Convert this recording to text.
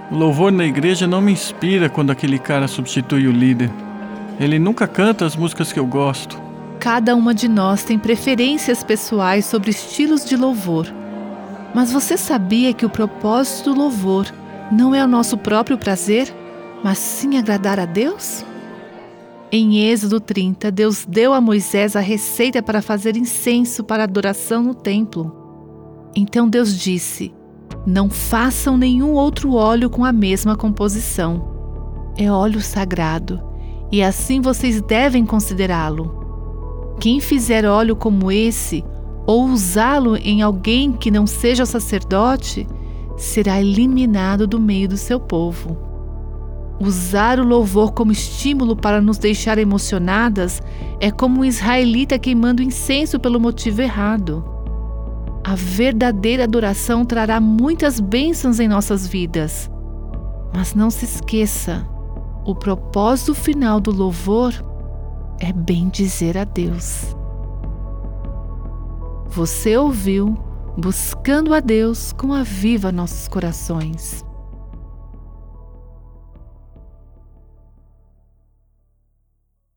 O louvor na igreja não me inspira quando aquele cara substitui o líder. Ele nunca canta as músicas que eu gosto. Cada uma de nós tem preferências pessoais sobre estilos de louvor. Mas você sabia que o propósito do louvor não é o nosso próprio prazer, mas sim agradar a Deus? Em Êxodo 30, Deus deu a Moisés a receita para fazer incenso para adoração no templo. Então Deus disse: não façam nenhum outro óleo com a mesma composição. É óleo sagrado, e assim vocês devem considerá-lo. Quem fizer óleo como esse, ou usá-lo em alguém que não seja sacerdote, será eliminado do meio do seu povo. Usar o louvor como estímulo para nos deixar emocionadas é como um israelita queimando incenso pelo motivo errado. A verdadeira adoração trará muitas bênçãos em nossas vidas. Mas não se esqueça, o propósito final do louvor é bendizer a Deus. Você ouviu Buscando a Deus com Aviva Nossos Corações.